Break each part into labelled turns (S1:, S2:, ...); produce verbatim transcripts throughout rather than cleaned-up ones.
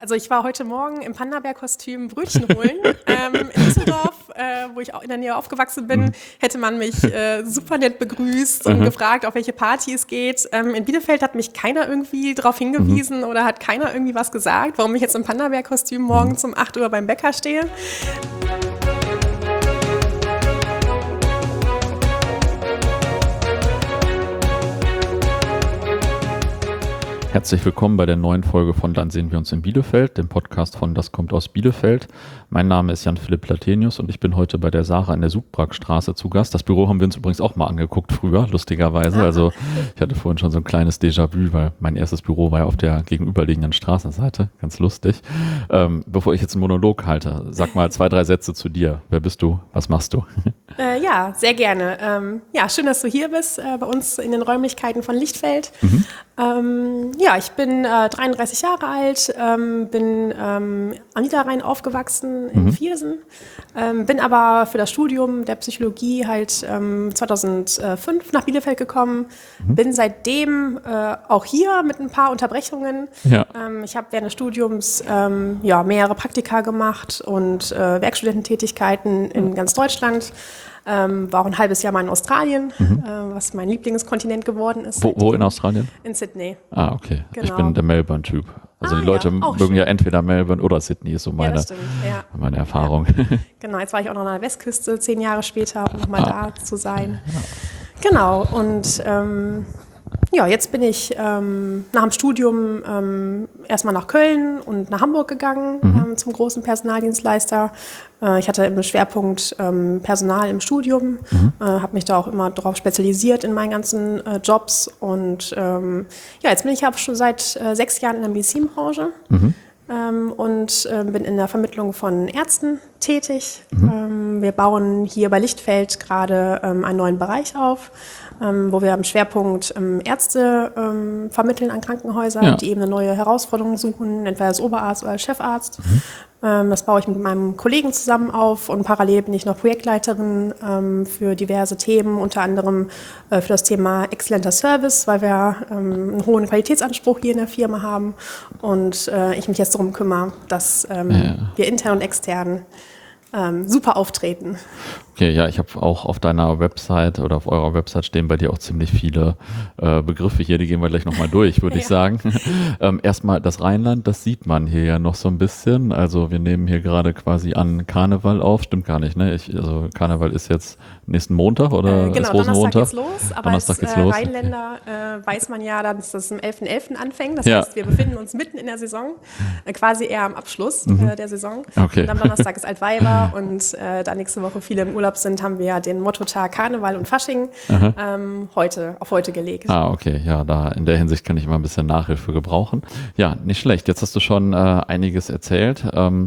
S1: Also ich war heute Morgen im Panda-Bär-Kostüm Brötchen holen. ähm, in Düsseldorf, äh, wo ich auch in der Nähe aufgewachsen bin, mhm. hätte man mich äh, super nett begrüßt und mhm. gefragt, auf welche Party es geht. Ähm, in Bielefeld hat mich keiner irgendwie darauf hingewiesen mhm. oder hat keiner irgendwie was gesagt, warum ich jetzt im Panda-Bär-Kostüm morgens um acht Uhr beim Bäcker stehe.
S2: Herzlich willkommen bei der neuen Folge von Dann sehen wir uns in Bielefeld, dem Podcast von Das kommt aus Bielefeld. Mein Name ist Jan-Philipp Platenius und ich bin heute bei der Sarah in der Suchbrackstraße zu Gast. Das Büro haben wir uns übrigens auch mal angeguckt früher, lustigerweise. Also ich hatte vorhin schon so ein kleines Déjà-vu, weil mein erstes Büro war ja auf der gegenüberliegenden Straßenseite. Ganz lustig. Ähm, bevor ich jetzt einen Monolog halte, sag mal zwei, drei Sätze zu dir. Wer bist du? Was machst du?
S1: Äh, ja, sehr gerne. Ähm, ja, schön, dass du hier bist, äh, bei uns in den Räumlichkeiten von Lichtfeld. Mhm. Ähm, ja, ich bin äh, dreiunddreißig Jahre alt, ähm, bin ähm, am Niederrhein aufgewachsen in mhm. Viersen, ähm, bin aber für das Studium der Psychologie halt ähm, zweitausendfünf nach Bielefeld gekommen, mhm. bin seitdem äh, auch hier mit ein paar Unterbrechungen. Ja. Ähm, ich habe während des Studiums ähm, ja, mehrere Praktika gemacht und äh, Werkstudententätigkeiten in mhm. ganz Deutschland. Ähm, war auch ein halbes Jahr mal in Australien, mhm. äh, was mein Lieblingskontinent geworden ist.
S2: Wo, wo in Australien?
S1: In Sydney.
S2: Ah, okay.
S1: Genau.
S2: Ich bin der Melbourne-Typ. Also ah, die Leute ja, mögen schön. ja entweder Melbourne oder Sydney, ist so meine, ja, ja. meine Erfahrung. Ja.
S1: Genau, jetzt war ich auch noch an der Westküste, zehn Jahre später, um nochmal ah. da zu sein. Ja. Genau, und ähm, ja, jetzt bin ich ähm, nach dem Studium ähm, erstmal nach Köln und nach Hamburg gegangen, mhm. ähm, zum großen Personaldienstleister. Äh, ich hatte im Schwerpunkt ähm, Personal im Studium, mhm. äh, habe mich da auch immer darauf spezialisiert in meinen ganzen äh, Jobs. Und ähm, ja, jetzt bin ich auch schon seit äh, sechs Jahren in der Medizinbranche. Mhm. Ähm, und äh, bin in der Vermittlung von Ärzten tätig. Mhm. Ähm, wir bauen hier bei Lichtfeld gerade ähm, einen neuen Bereich auf, ähm, wo wir am Schwerpunkt ähm, Ärzte ähm, vermitteln an Krankenhäuser, ja. die eben eine neue Herausforderung suchen, entweder als Oberarzt oder als Chefarzt. Mhm. Ähm, das baue ich mit meinem Kollegen zusammen auf und parallel bin ich noch Projektleiterin ähm, für diverse Themen, unter anderem äh, für das Thema exzellenter Service, weil wir ähm, einen hohen Qualitätsanspruch hier in der Firma haben und äh, ich mich jetzt darum kümmere, dass ähm, ja. wir intern und extern ähm, super auftreten.
S2: Okay, ja, ich habe auch auf deiner Website oder auf eurer Website stehen bei dir auch ziemlich viele äh, Begriffe hier, die gehen wir gleich nochmal durch, würde ja. ich sagen. ähm, erstmal das Rheinland, das sieht man hier ja noch so ein bisschen. Also wir nehmen hier gerade quasi an Karneval auf, stimmt gar nicht, ne? Ich, also Karneval ist jetzt nächsten Montag oder
S1: äh, genau,
S2: ist Rosenmontag?
S1: Donnerstag geht's los, aber
S2: Donnerstag
S1: als
S2: geht's
S1: äh,
S2: los.
S1: Rheinländer äh, weiß man ja, dass das am elften elften anfängt. Das
S2: ja.
S1: heißt, wir befinden uns mitten in der Saison, äh, quasi eher am Abschluss mhm. äh, der Saison.
S2: Okay.
S1: Und am Donnerstag ist Altweiber und äh, da nächste Woche viele im Urlaub sind, haben wir ja den Mottotag Karneval und Fasching ähm, heute, auf heute gelegt.
S2: Ah, okay. Ja, da in der Hinsicht kann ich mal ein bisschen Nachhilfe gebrauchen. Ja, nicht schlecht. Jetzt hast du schon äh, einiges erzählt. Ähm,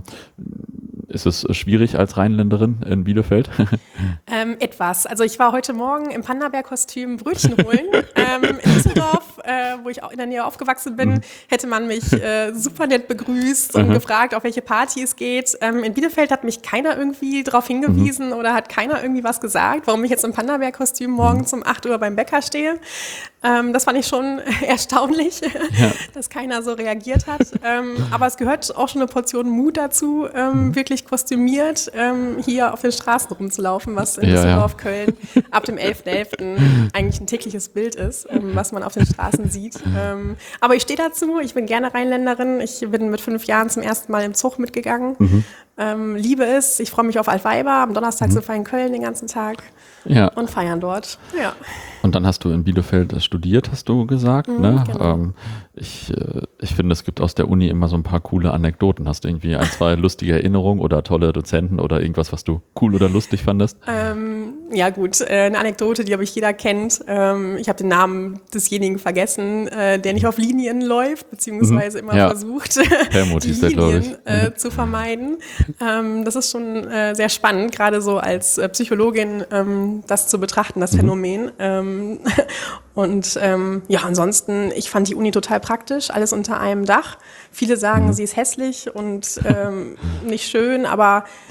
S2: ist es schwierig als Rheinländerin in Bielefeld?
S1: ähm, etwas. Also ich war heute Morgen im Panda-Bär-Kostüm Brötchen holen. ähm, in Düsseldorf, äh, wo ich auch in der Nähe aufgewachsen bin, mhm. hätte man mich äh, super nett begrüßt und mhm. gefragt, auf welche Party es geht. Ähm, in Bielefeld hat mich keiner irgendwie darauf hingewiesen mhm. oder hat keiner irgendwie was gesagt, warum ich jetzt im Panda-Bär-Kostüm morgens um acht Uhr beim Bäcker stehe. Ähm, das fand ich schon erstaunlich, ja. dass keiner so reagiert hat. Ähm, aber es gehört auch schon eine Portion Mut dazu, ähm, mhm. wirklich kostümiert ähm, hier auf den Straßen rumzulaufen, was in ja, Düsseldorf, ja. Köln ab dem elften elften eigentlich ein tägliches Bild ist, ähm, was man auf den Straßen sieht. Ähm, aber ich stehe dazu, ich bin gerne Rheinländerin. Ich bin mit fünf Jahren zum ersten Mal im Zug mitgegangen. Mhm. Ähm, liebe es, ich freue mich auf Altweiber. Am Donnerstag mhm. sind wir in Köln den ganzen Tag ja. und feiern dort. Ja.
S2: Und dann hast du in Bielefeld studiert, hast du gesagt. Mhm, ne? Genau. Ähm, ich, ich finde, es gibt aus der Uni immer so ein paar coole Anekdoten. Hast du irgendwie ein, zwei lustige Erinnerungen oder tolle Dozenten oder irgendwas, was du cool oder lustig fandest?
S1: Ähm, ja gut, äh, eine Anekdote, die, glaube ich, jeder kennt. Ähm, ich habe den Namen desjenigen vergessen, äh, der nicht auf Linien läuft, beziehungsweise mhm. immer ja. versucht,
S2: Helmut
S1: die
S2: hieß der,
S1: Linien
S2: ich.
S1: äh, zu vermeiden. Ähm, das ist schon äh, sehr spannend, gerade so als äh, Psychologin ähm, das zu betrachten, das mhm. Phänomen. Ähm, und ähm, ja, ansonsten, ich fand die Uni total praktisch, alles unter einem Dach. Viele sagen, mhm. sie ist hässlich und ähm, nicht schön, aber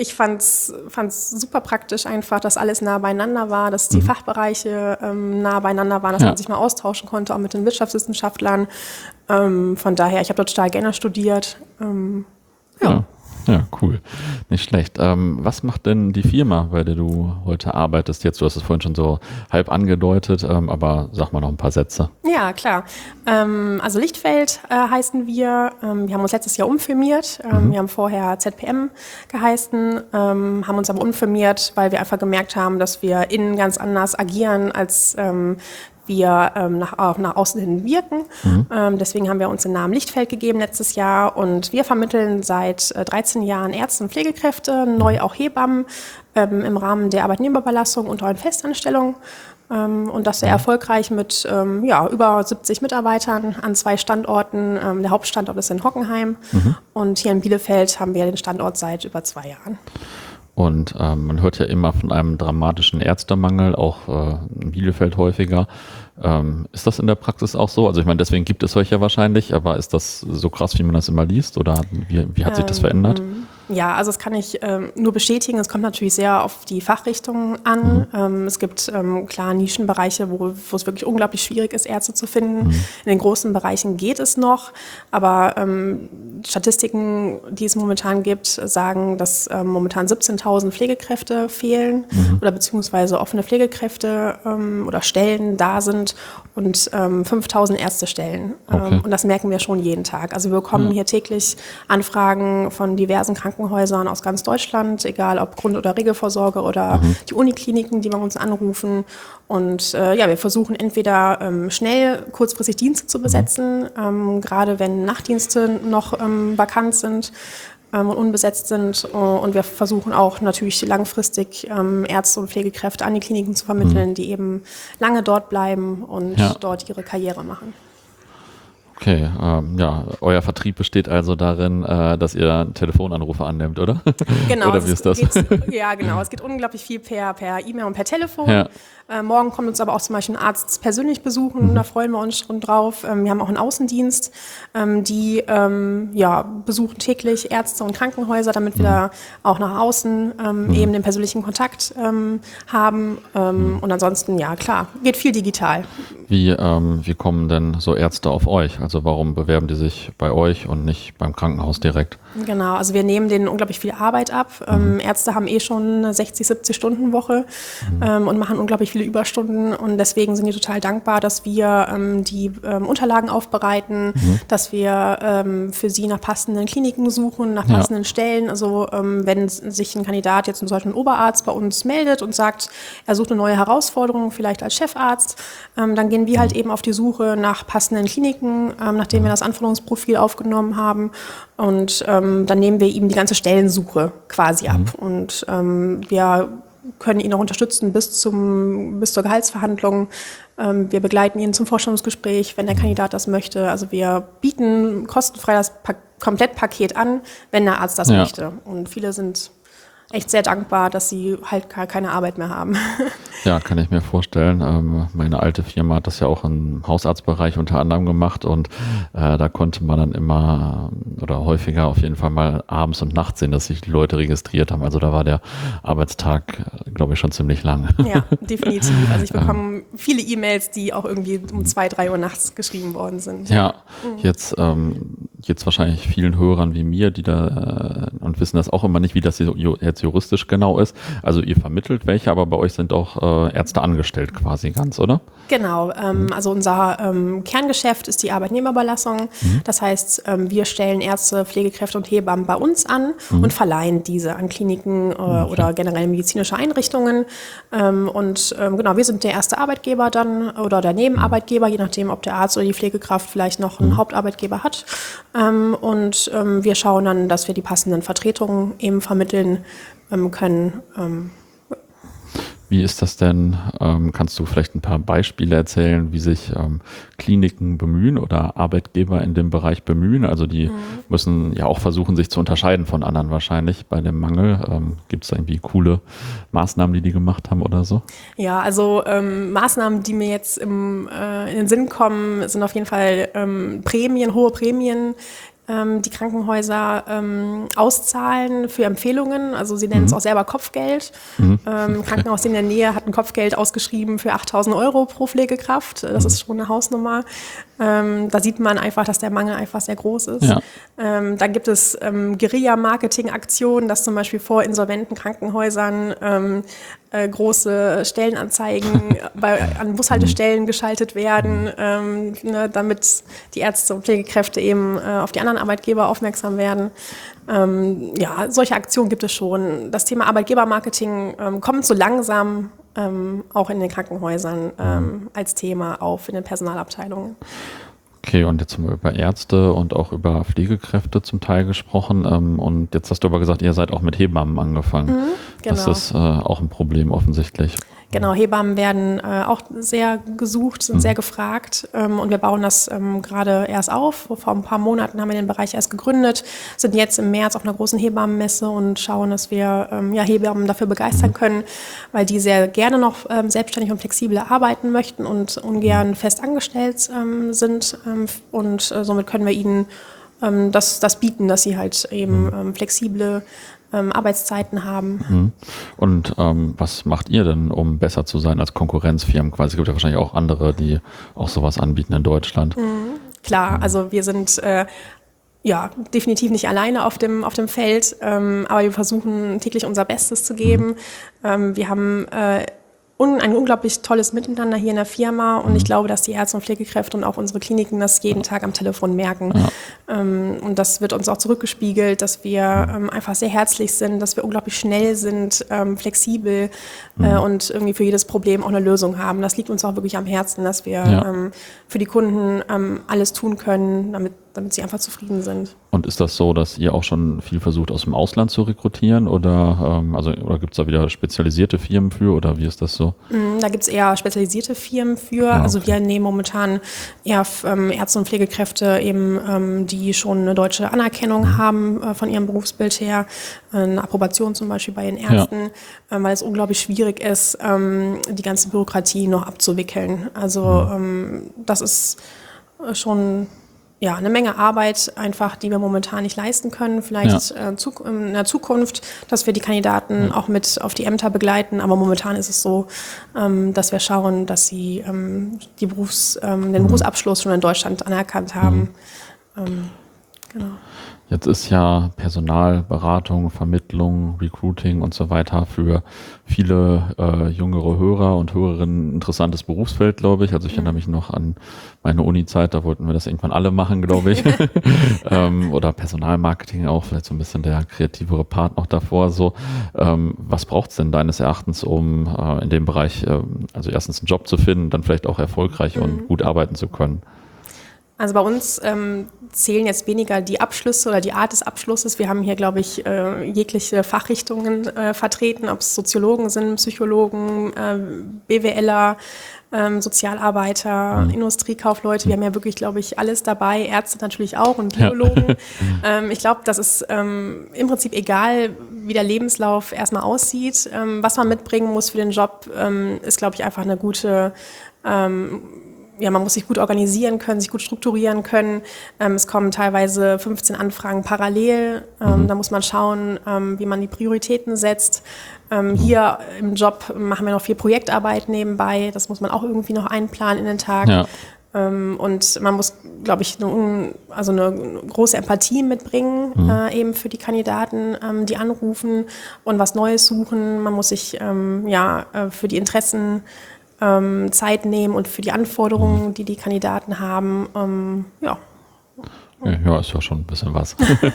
S1: Ich fand es super praktisch einfach, dass alles nah beieinander war, dass die mhm. Fachbereiche ähm, nah beieinander waren, dass ja. man sich mal austauschen konnte, auch mit den Wirtschaftswissenschaftlern. Ähm, von daher, ich habe dort total gerne studiert. Ähm, ja.
S2: ja. Ja, cool. Nicht schlecht. Ähm, was macht denn die Firma, bei der du heute arbeitest jetzt? Du hast es vorhin schon so halb angedeutet, ähm, aber sag mal noch ein paar Sätze.
S1: Ja, klar. Ähm, also Lichtfeld äh, heißen wir. Ähm, wir haben uns letztes Jahr umfirmiert. Ähm, mhm. Wir haben vorher Z P M geheißen, ähm, haben uns aber umfirmiert, weil wir einfach gemerkt haben, dass wir innen ganz anders agieren als ähm, wir ähm, nach, auch nach außen hin wirken. Mhm. Ähm, deswegen haben wir uns den Namen Lichtfeld gegeben letztes Jahr und wir vermitteln seit äh, dreizehn Jahren Ärzte und Pflegekräfte, neu auch Hebammen ähm, im Rahmen der Arbeitnehmerüberlassung und auch in Festanstellung. Ähm, und das sehr erfolgreich mit ähm, ja, über siebzig Mitarbeitern an zwei Standorten. Ähm, der Hauptstandort ist in Hockenheim mhm. und hier in Bielefeld haben wir den Standort seit über zwei Jahren.
S2: Und ähm, man hört ja immer von einem dramatischen Ärztemangel, auch äh, in Bielefeld häufiger. Ähm, ist das in der Praxis auch so? Also ich meine, deswegen gibt es euch ja wahrscheinlich, aber ist das so krass, wie man das immer liest? Oder wie, wie hat sich das verändert?
S1: Ja, also das kann ich ähm, nur bestätigen. Es kommt natürlich sehr auf die Fachrichtung an. Mhm. Ähm, es gibt ähm, klar Nischenbereiche, wo, wo es wirklich unglaublich schwierig ist, Ärzte zu finden. Mhm. In den großen Bereichen geht es noch, aber ähm, Statistiken, die es momentan gibt, sagen, dass ähm, momentan siebzehntausend Pflegekräfte fehlen mhm. oder beziehungsweise offene Pflegekräfte ähm, oder Stellen da sind und ähm, fünftausend Ärztestellen. Okay. Ähm, und das merken wir schon jeden Tag. Also wir bekommen mhm. hier täglich Anfragen von diversen Krankenhäusern aus ganz Deutschland, egal ob Grund- oder Regelvorsorge oder mhm. die Unikliniken, die bei uns anrufen. Und äh, ja, wir versuchen entweder ähm, schnell kurzfristig Dienste zu besetzen, mhm. ähm, gerade wenn Nachtdienste noch ähm, vakant sind ähm, und unbesetzt sind. Und wir versuchen auch natürlich langfristig ähm, Ärzte und Pflegekräfte an die Kliniken zu vermitteln, mhm. die eben lange dort bleiben und ja. dort ihre Karriere machen.
S2: Okay, ähm, ja, euer Vertrieb besteht also darin, äh, dass ihr Telefonanrufe annehmt, oder?
S1: Genau.
S2: Oder wie ist das?
S1: Ja, genau. Es geht unglaublich viel per, per E-Mail und per Telefon. Ja. Äh, morgen kommt uns aber auch zum Beispiel ein Arzt persönlich besuchen, mhm. da freuen wir uns schon drauf. Ähm, wir haben auch einen Außendienst, ähm, die ähm, ja, besuchen täglich Ärzte und Krankenhäuser, damit wir mhm. da auch nach außen ähm, mhm. eben den persönlichen Kontakt ähm, haben. Ähm, mhm. Und ansonsten, ja klar, geht viel digital.
S2: Wie, ähm, wie kommen denn so Ärzte auf euch? Also warum bewerben die sich bei euch und nicht beim Krankenhaus direkt?
S1: Genau, also wir nehmen denen unglaublich viel Arbeit ab. Mhm. Ähm, Ärzte haben eh schon eine sechzig, siebzig Stunden Woche mhm. ähm, und machen unglaublich viele Überstunden und deswegen sind die total dankbar, dass wir ähm, die ähm, Unterlagen aufbereiten, mhm. dass wir ähm, für sie nach passenden Kliniken suchen, nach passenden ja. Stellen. Also ähm, wenn sich ein Kandidat, jetzt zum Beispiel ein Oberarzt bei uns meldet und sagt, er sucht eine neue Herausforderung, vielleicht als Chefarzt, ähm, dann gehen wir halt eben auf die Suche nach passenden Kliniken, ähm, nachdem wir das Anforderungsprofil aufgenommen haben. Und ähm, dann nehmen wir ihm die ganze Stellensuche quasi ab. Mhm. Und ähm, wir können ihn auch unterstützen bis, zum, bis zur Gehaltsverhandlung. Ähm, wir begleiten ihn zum Vorstellungsgespräch, wenn der Kandidat das möchte. Also wir bieten kostenfrei das pa- Komplettpaket an, wenn der Arzt das ja. möchte. Und viele sind echt sehr dankbar, dass sie halt gar keine Arbeit mehr haben.
S2: Ja, kann ich mir vorstellen. Ähm, meine alte Firma hat das ja auch im Hausarztbereich unter anderem gemacht und äh, da konnte man dann immer oder häufiger auf jeden Fall mal abends und nachts sehen, dass sich die Leute registriert haben. Also da war der Arbeitstag, glaube ich, schon ziemlich lang.
S1: Ja, definitiv. Also ich bekomme viele E-Mails, die auch irgendwie um zwei, drei Uhr nachts geschrieben worden sind.
S2: Ja, mhm. jetzt, ähm, jetzt wahrscheinlich vielen Hörern wie mir, die da äh, und wissen das auch immer nicht, wie das jetzt juristisch genau ist. Also ihr vermittelt welche, aber bei euch sind auch äh, Ärzte angestellt quasi ganz, oder?
S1: Genau, ähm, mhm. also unser ähm, Kerngeschäft ist die Arbeitnehmerüberlassung. Mhm. Das heißt, ähm, wir stellen Ärzte, Pflegekräfte und Hebammen bei uns an mhm. und verleihen diese an Kliniken äh, okay. oder generell medizinische Einrichtungen. Ähm, und ähm, genau, wir sind der erste Arbeitgeber dann oder der Nebenarbeitgeber, je nachdem, ob der Arzt oder die Pflegekraft vielleicht noch einen mhm. Hauptarbeitgeber hat. Ähm, und ähm, wir schauen dann, dass wir die passenden Vertretungen eben vermitteln ähm, können. Ähm,
S2: Wie ist das denn? Ähm, kannst du vielleicht ein paar Beispiele erzählen, wie sich ähm, Kliniken bemühen oder Arbeitgeber in dem Bereich bemühen? Also die mhm. müssen ja auch versuchen, sich zu unterscheiden von anderen wahrscheinlich bei dem Mangel. Ähm, gibt es da irgendwie coole Maßnahmen, die die gemacht haben oder so?
S1: Ja, also ähm, Maßnahmen, die mir jetzt im, äh, in den Sinn kommen, sind auf jeden Fall ähm, Prämien, hohe Prämien, ähm, die Krankenhäuser ähm, auszahlen für Empfehlungen. Also sie nennen mhm. es auch selber Kopfgeld. Mhm. Ähm, ein Krankenhaus in der Nähe hat ein Kopfgeld ausgeschrieben für achttausend Euro pro Pflegekraft. Das mhm. ist schon eine Hausnummer. Ähm, da sieht man einfach, dass der Mangel einfach sehr groß ist. Ja. Ähm, dann gibt es ähm, Guerilla-Marketing-Aktionen, dass zum Beispiel vor insolventen Krankenhäusern ähm, äh, große Stellenanzeigen bei, an Bushaltestellen geschaltet werden, ähm, ne, damit die Ärzte und Pflegekräfte eben äh, auf die anderen Arbeitgeber aufmerksam werden. Ähm, ja, solche Aktionen gibt es schon. Das Thema Arbeitgebermarketing ähm, kommt so langsam ähm, auch in den Krankenhäusern ähm, als Thema auf, in den Personalabteilungen.
S2: Okay, und jetzt haben wir über Ärzte und auch über Pflegekräfte zum Teil gesprochen. Ähm, und jetzt hast du aber gesagt, ihr seid auch mit Hebammen angefangen. Mhm, genau. Das ist äh, auch ein Problem offensichtlich.
S1: Genau, Hebammen werden äh, auch sehr gesucht, sind mhm. sehr gefragt ähm, und wir bauen das ähm, gerade erst auf. Vor ein paar Monaten haben wir den Bereich erst gegründet, sind jetzt im März auf einer großen Hebammenmesse und schauen, dass wir ähm, ja, Hebammen dafür begeistern können, weil die sehr gerne noch ähm, selbstständig und flexibel arbeiten möchten und ungern fest angestellt ähm, sind ähm, und äh, somit können wir ihnen ähm, das, das bieten, dass sie halt eben ähm, flexible Ähm, Arbeitszeiten haben.
S2: Und ähm, was macht ihr denn, um besser zu sein als Konkurrenzfirmen? Quasi, es gibt ja wahrscheinlich auch andere, die auch sowas anbieten in Deutschland.
S1: Mhm, klar, mhm. also wir sind äh, ja definitiv nicht alleine auf dem, auf dem Feld, ähm, aber wir versuchen täglich unser Bestes zu geben. Mhm. Ähm, wir haben äh, ein unglaublich tolles Miteinander hier in der Firma und mhm. ich glaube, dass die Ärzte und Pflegekräfte und auch unsere Kliniken das jeden Tag am Telefon merken. Ja. Ähm, und das wird uns auch zurückgespiegelt, dass wir ähm, einfach sehr herzlich sind, dass wir unglaublich schnell sind, ähm, flexibel mhm. äh, und irgendwie für jedes Problem auch eine Lösung haben. Das liegt uns auch wirklich am Herzen, dass wir ja. ähm, für die Kunden ähm, alles tun können, damit damit sie einfach zufrieden sind.
S2: Und ist das so, dass ihr auch schon viel versucht, aus dem Ausland zu rekrutieren oder, ähm, also, oder gibt es da wieder spezialisierte Firmen für oder wie ist das so?
S1: Da gibt es eher spezialisierte Firmen für. Ah, okay. Also wir nehmen momentan eher ähm, Ärzte und Pflegekräfte eben, ähm, die schon eine deutsche Anerkennung mhm. haben äh, von ihrem Berufsbild her, eine Approbation zum Beispiel bei den Ärzten, ja. ähm, weil es unglaublich schwierig ist, ähm, die ganze Bürokratie noch abzuwickeln. Also mhm. ähm, das ist schon ja, eine Menge Arbeit einfach, die wir momentan nicht leisten können. Vielleicht ja. äh, in der Zukunft, dass wir die Kandidaten ja. auch mit auf die Ämter begleiten. Aber momentan ist es so, ähm, dass wir schauen, dass sie ähm, die Berufs-, ähm, den mhm. Berufsabschluss schon in Deutschland anerkannt haben. Mhm. Ähm, genau.
S2: Jetzt ist ja Personalberatung, Vermittlung, Recruiting und so weiter für viele äh, jüngere Hörer und Hörerinnen ein interessantes Berufsfeld, glaube ich. Also ich mhm. erinnere mich noch an meine Uni-Zeit, da wollten wir das irgendwann alle machen, glaube ich. ähm, oder Personalmarketing auch, vielleicht so ein bisschen der kreativere Part noch davor. So, ähm, was braucht es denn deines Erachtens, um äh, in dem Bereich, äh, also erstens einen Job zu finden, dann vielleicht auch erfolgreich mhm. und gut arbeiten zu können?
S1: Also bei uns ähm, zählen jetzt weniger die Abschlüsse oder die Art des Abschlusses. Wir haben hier, glaube ich, äh, jegliche Fachrichtungen äh, vertreten, ob es Soziologen sind, Psychologen, äh, BWLer, ähm, Sozialarbeiter, mhm. Industriekaufleute. Wir haben ja wirklich, glaube ich, alles dabei. Ärzte natürlich auch und Biologen. Ja. ähm, ich glaube, das ist ähm, im Prinzip egal, wie der Lebenslauf erstmal aussieht. Ähm, was man mitbringen muss für den Job, ähm, ist, glaube ich, einfach eine gute ähm, Ja, man muss sich gut organisieren können, sich gut strukturieren können. Ähm, es kommen teilweise fünfzehn Anfragen parallel. Ähm, mhm. Da muss man schauen, ähm, wie man die Prioritäten setzt. Ähm, hier im Job machen wir noch viel Projektarbeit nebenbei. Das muss man auch irgendwie noch einplanen in den Tag. Ja. Ähm, und man muss, glaube ich, eine, also eine große Empathie mitbringen, mhm. äh, eben für die Kandidaten, ähm, die anrufen und was Neues suchen. Man muss sich ähm, ja, äh, für die Interessen Zeit nehmen und für die Anforderungen, die die Kandidaten haben. Ähm, ja.
S2: ja, ist ja schon ein bisschen was.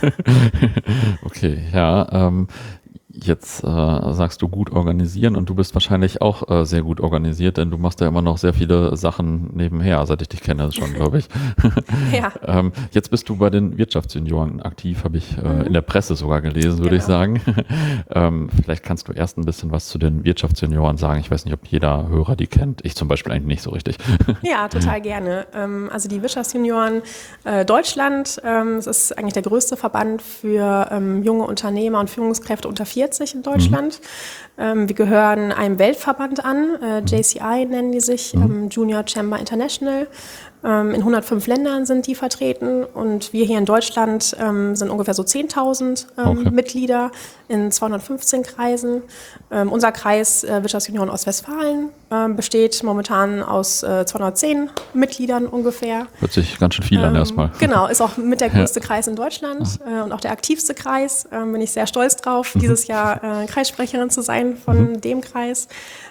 S2: Okay, ja. Ähm, jetzt äh, sagst du gut organisieren und du bist wahrscheinlich auch äh, sehr gut organisiert, denn du machst ja immer noch sehr viele Sachen nebenher, seit ich dich kenne schon, glaube ich. Ja. ähm, jetzt bist du bei den Wirtschaftsjunioren aktiv, habe ich äh, mhm. in der Presse sogar gelesen, würde genau. ich sagen. ähm, vielleicht kannst du erst ein bisschen was zu den Wirtschaftsjunioren sagen. Ich weiß nicht, ob jeder Hörer die kennt. Ich zum Beispiel eigentlich nicht so richtig.
S1: Ja, total gerne. Ähm, also die Wirtschaftsjunioren äh, Deutschland, ähm, das ist eigentlich der größte Verband für ähm, junge Unternehmer und Führungskräfte unter vierzig in Deutschland. Mhm. Ähm, wir gehören einem Weltverband an, äh, J C I nennen die sich, ähm, Junior Chamber International. Ähm, in hundertfünf Ländern sind die vertreten und wir hier in Deutschland ähm, sind ungefähr so zehntausend ähm,
S2: Okay.
S1: Mitglieder in zweihundertfünfzehn Kreisen. Ähm, unser Kreis äh, Wirtschaftsunion Ostwestfalen ähm, besteht momentan aus äh, zweihundertzehn Mitgliedern ungefähr.
S2: Hört sich ganz schön viel an
S1: Ähm,
S2: erstmal.
S1: Genau, ist auch mit der größte Kreis in Deutschland äh, und auch der aktivste Kreis. Ähm, bin ich sehr stolz drauf,
S2: Mhm.
S1: dieses Jahr äh, Kreissprecherin zu sein von
S2: Mhm.
S1: dem Kreis.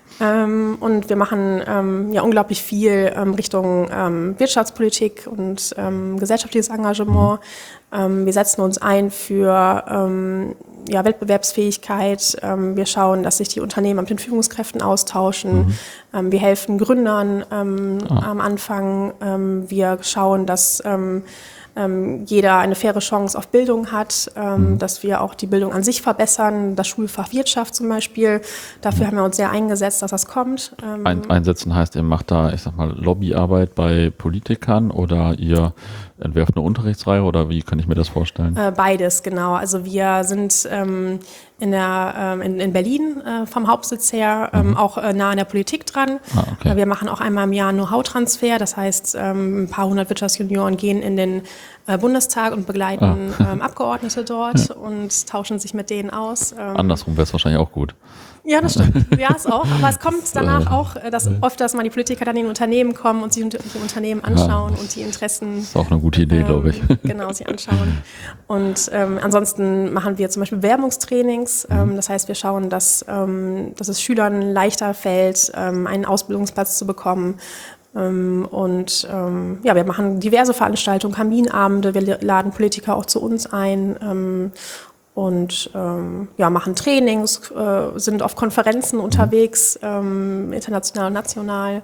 S1: Ähm, und wir machen ähm, ja unglaublich viel ähm, Richtung ähm, Wirtschaftspolitik und ähm, gesellschaftliches Engagement. Ähm, wir setzen uns ein für ähm, ja, Wettbewerbsfähigkeit. Ähm, wir schauen, dass sich die Unternehmen mit den Führungskräften austauschen.
S2: Mhm.
S1: Ähm, wir helfen Gründern ähm,
S2: Ah.
S1: am Anfang. Ähm, wir schauen, dass ähm, ähm, jeder eine faire Chance auf Bildung hat, ähm,
S2: Mhm.
S1: dass wir auch die Bildung an sich verbessern. Das Schulfach Wirtschaft zum Beispiel. Dafür haben wir uns sehr eingesetzt, dass das kommt. Ähm,
S2: Ein, einsetzen heißt, ihr macht da, ich sag mal, Lobbyarbeit bei Politikern oder ihr entwerft eine Unterrichtsreihe oder wie kann ich mir das vorstellen?
S1: Äh, beides, genau. Also wir sind ähm, in, der, ähm, in, in Berlin äh, vom Hauptsitz her ähm,
S2: Mhm.
S1: auch äh, nah an der Politik dran.
S2: Ah, okay.
S1: Äh, wir machen auch einmal im Jahr einen Know-how-Transfer. Das heißt, ähm, ein paar hundert Wirtschaftsjunioren gehen in den äh, Bundestag und begleiten
S2: Ah.
S1: ähm, Abgeordnete dort und tauschen sich mit denen aus. Ähm,
S2: Andersrum wäre es wahrscheinlich auch gut.
S1: Ja, das stimmt. Ja, ist auch. Aber es kommt danach auch, äh, dass öfters mal die Politiker dann in die Unternehmen kommen und sich unter- die Unternehmen anschauen
S2: Ja.
S1: und die Interessen
S2: Ist auch eine gute Idee,
S1: ähm,
S2: glaube ich.
S1: genau, sie anschauen. Und ähm, ansonsten machen wir zum Beispiel Werbungstrainings.
S2: Mhm.
S1: Ähm, das heißt, wir schauen, dass, ähm, dass es Schülern leichter fällt, ähm, einen Ausbildungsplatz zu bekommen. Ähm, und ähm, ja, wir machen diverse Veranstaltungen, Kaminabende, wir laden Politiker auch zu uns ein. Ähm, und ähm, ja, machen Trainings, äh, sind auf Konferenzen unterwegs, ähm, international und national.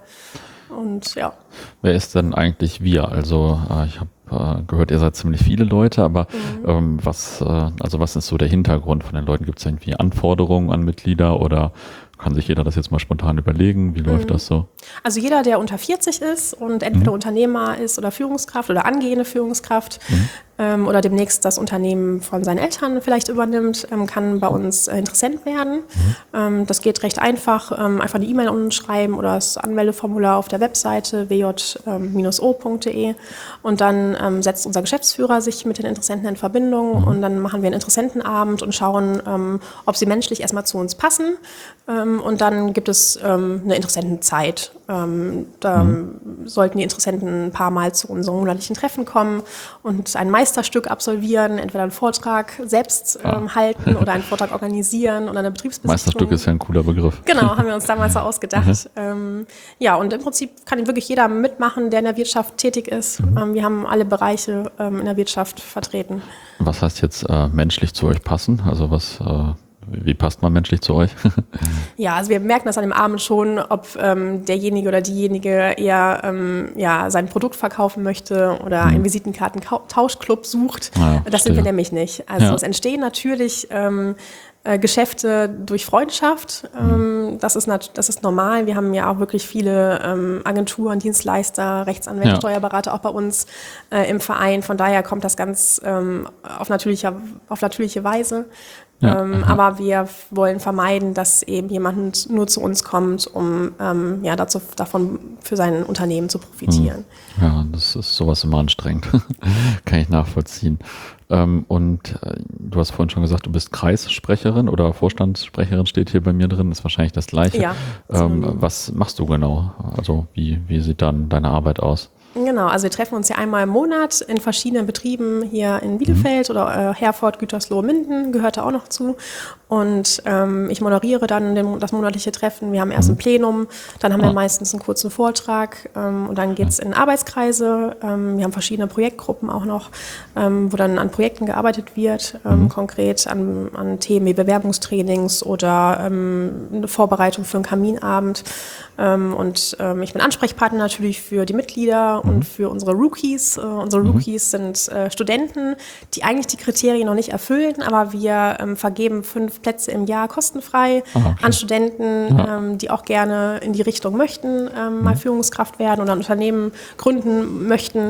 S1: Und ja.
S2: Wer ist denn eigentlich wir? Also äh, ich habe äh, gehört, ihr seid ziemlich viele Leute, aber
S1: Mhm.
S2: ähm, was, äh, also was ist so der Hintergrund von den Leuten? Gibt es irgendwie Anforderungen an Mitglieder oder kann sich jeder das jetzt mal spontan überlegen? Wie läuft
S1: Mhm.
S2: das so?
S1: Also jeder, der unter vierzig ist und entweder
S2: Mhm.
S1: Unternehmer ist oder Führungskraft oder angehende Führungskraft
S2: Mhm.
S1: ähm, oder demnächst das Unternehmen von seinen Eltern vielleicht übernimmt, ähm, kann bei uns äh, Interessent werden.
S2: Mhm.
S1: Ähm, das geht recht einfach. Ähm, einfach eine E-Mail unten schreiben oder das Anmeldeformular auf der Webseite w j o punkt d e und dann ähm, setzt unser Geschäftsführer sich mit den Interessenten in Verbindung
S2: Mhm.
S1: und dann machen wir einen Interessentenabend und schauen, ähm, ob sie menschlich erstmal zu uns passen. Ähm, und dann gibt es ähm, eine Interessentenzeit. Ähm, da
S2: Mhm.
S1: sollten die Interessenten ein paar Mal zu unserem monatlichen Treffen kommen und ein Meisterstück absolvieren, entweder einen Vortrag selbst ähm,
S2: Ah.
S1: halten oder einen Vortrag organisieren oder eine Betriebsbesichtigung.
S2: Meisterstück ist ja ein cooler Begriff.
S1: Genau, haben wir uns damals so ausgedacht. Ähm, ja, und im Prinzip kann wirklich jeder mitmachen, der in der Wirtschaft tätig ist.
S2: Mhm.
S1: Ähm, wir haben alle Bereiche ähm, in der Wirtschaft vertreten.
S2: Was heißt jetzt äh, menschlich zu euch passen? Also was, äh, wie passt man menschlich zu euch?
S1: Ja, also wir merken das an dem Abend schon, ob ähm, derjenige oder diejenige eher ähm, ja, sein Produkt verkaufen möchte oder
S2: Mhm.
S1: einen Visitenkarten-Tauschclub sucht.
S2: Ah ja,
S1: Das sind
S2: verstehe.
S1: wir nämlich nicht. Also
S2: Ja.
S1: es entstehen natürlich ähm, äh, Geschäfte durch Freundschaft. Ähm, das ist nat- das ist normal. Wir haben ja auch wirklich viele ähm, Agenturen, Dienstleister, Rechtsanwälte,
S2: Ja.
S1: Steuerberater auch bei uns äh, im Verein. Von daher kommt das ganz ähm, auf, natürlicher, auf natürliche Weise.
S2: Ja,
S1: Ähm,
S2: aha.
S1: aber wir wollen vermeiden, dass eben jemand nur zu uns kommt, um ähm, ja, dazu, davon für sein Unternehmen zu profitieren.
S2: Ja, das ist sowas immer anstrengend. Kann ich nachvollziehen. Ähm, und äh, du hast vorhin schon gesagt, du bist Kreissprecherin oder Vorstandssprecherin steht hier bei mir drin, ist wahrscheinlich das Gleiche.
S1: Ja,
S2: Ähm,
S1: synonym.
S2: was machst du genau? Also wie, wie sieht dann deine Arbeit aus?
S1: Genau, also wir treffen uns ja einmal im Monat in verschiedenen Betrieben hier in Bielefeld
S2: Mhm.
S1: oder äh, Herford, Gütersloh, Minden gehört da auch noch zu. Und ähm, ich moderiere dann den, das monatliche Treffen. Wir haben erst
S2: Mhm.
S1: ein Plenum, dann haben
S2: Ah.
S1: wir meistens einen kurzen Vortrag ähm, und dann geht's in Arbeitskreise. Ähm, wir haben verschiedene Projektgruppen auch noch, ähm, wo dann an Projekten gearbeitet wird, ähm,
S2: Mhm.
S1: konkret an, an Themen wie Bewerbungstrainings oder ähm, eine Vorbereitung für einen Kaminabend. Ähm, und ähm, ich bin Ansprechpartner natürlich für die Mitglieder
S2: Mhm.
S1: und für unsere Rookies. Äh, unsere
S2: Mhm.
S1: Rookies sind äh, Studenten, die eigentlich die Kriterien noch nicht erfüllen, aber wir ähm, vergeben fünf Plätze im Jahr kostenfrei
S2: Ah, okay.
S1: an Studenten,
S2: Ja.
S1: ähm, die auch gerne in die Richtung möchten, ähm, mal Führungskraft werden oder ein Unternehmen gründen möchten.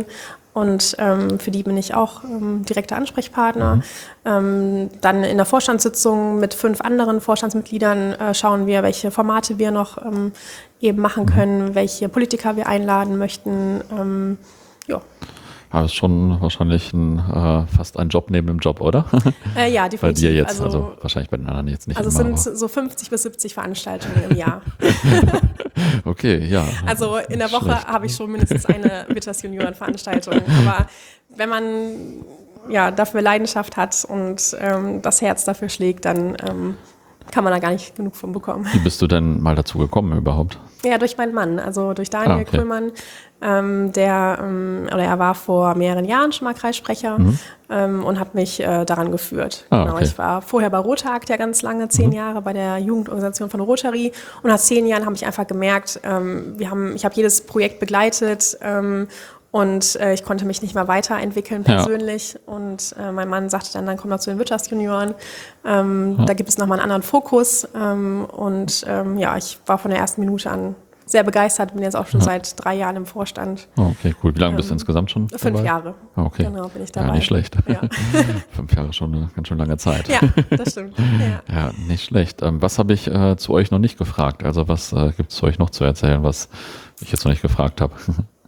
S1: und ähm, für die bin ich auch ähm, direkter Ansprechpartner. Mhm. Ähm, dann in der Vorstandssitzung mit fünf anderen Vorstandsmitgliedern äh, schauen wir, welche Formate wir noch ähm, eben machen können, mhm. welche Politiker wir einladen möchten. Ähm, ja.
S2: Aber es ist schon wahrscheinlich ein, äh, fast ein Job neben dem Job, oder?
S1: Äh, ja, definitiv.
S2: Bei dir jetzt, also,
S1: also
S2: wahrscheinlich bei den anderen jetzt nicht
S1: Also es
S2: immer,
S1: sind so fünfzig bis siebzig Veranstaltungen im Jahr.
S2: Okay, ja.
S1: Also in der Woche habe ich schon mindestens eine Wirtschaftsjunioren-Veranstaltung. Aber wenn man ja dafür Leidenschaft hat und ähm, das Herz dafür schlägt, dann ähm, kann man da gar nicht genug von bekommen.
S2: Wie bist du denn mal dazu gekommen überhaupt?
S1: Ja, durch meinen Mann, also durch Daniel ah, okay. Krüllmann. Ähm, der, ähm, oder er war vor mehreren Jahren schon mal Kreissprecher mhm. ähm, und hat mich äh, daran geführt. Ah, genau, okay. Ich war vorher bei Rotakt ja ganz lange, zehn mhm. Jahre bei der Jugendorganisation von Rotary, und nach zehn Jahren habe ich einfach gemerkt, ähm, wir haben, ich habe jedes Projekt begleitet ähm, und äh, ich konnte mich nicht mehr weiterentwickeln persönlich. Ja. Und äh, mein Mann sagte dann, dann komm doch zu den Wirtschaftsjunioren. Ähm, ja. Da gibt es nochmal einen anderen Fokus. Ähm, und ähm, ja, ich war von der ersten Minute an sehr begeistert, bin jetzt auch schon ja. seit drei Jahren im Vorstand.
S2: Oh, okay, cool. Wie lange ähm, bist du insgesamt schon
S1: Fünf dabei? Jahre.
S2: Oh, okay.
S1: Genau, bin ich dabei.
S2: Ja, nicht schlecht. Ja. Fünf Jahre schon eine ganz schön lange Zeit.
S1: Ja, das stimmt. Ja,
S2: ja nicht schlecht. Ähm, was habe ich äh, zu euch noch nicht gefragt? Also was äh, gibt es zu euch noch zu erzählen, was ich jetzt noch nicht gefragt habe?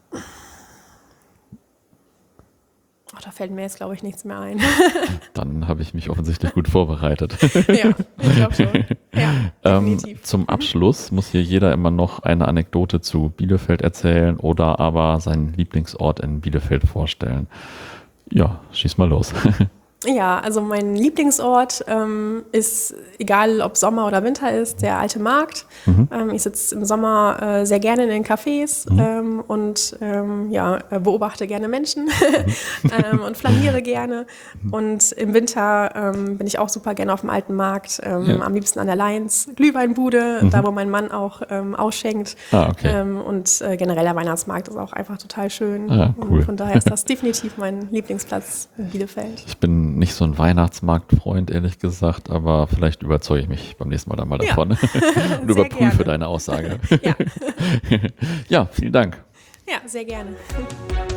S1: Ach, da fällt mir jetzt, glaube ich, nichts mehr ein.
S2: Dann habe ich mich offensichtlich gut vorbereitet.
S1: Ja, ich glaube schon. Ja, definitiv.
S2: Ähm, zum Abschluss muss hier jeder immer noch eine Anekdote zu Bielefeld erzählen oder aber seinen Lieblingsort in Bielefeld vorstellen. Ja, schieß mal los.
S1: Ja, also mein Lieblingsort ähm, ist, egal ob Sommer oder Winter ist, der Alte Markt. Mhm. Ähm, ich sitze im Sommer äh, sehr gerne in den Cafés mhm. ähm, und ähm, ja, beobachte gerne Menschen mhm. ähm, und flaniere gerne. Mhm. Und im Winter ähm, bin ich auch super gerne auf dem Alten Markt, ähm, ja. am liebsten an der Lions Glühweinbude, mhm. da wo mein Mann auch ähm, ausschenkt.
S2: Ah, okay.
S1: ähm, und äh, generell der Weihnachtsmarkt ist auch einfach total schön.
S2: Ah, cool.
S1: Und von daher ist das definitiv mein Lieblingsplatz in Bielefeld.
S2: Ich bin nicht so ein Weihnachtsmarktfreund, ehrlich gesagt, aber vielleicht überzeuge ich mich beim nächsten Mal dann mal davon ja. und überprüfe gerne. Deine Aussage.
S1: Ja.
S2: Ja, vielen Dank.
S1: Ja, sehr gerne.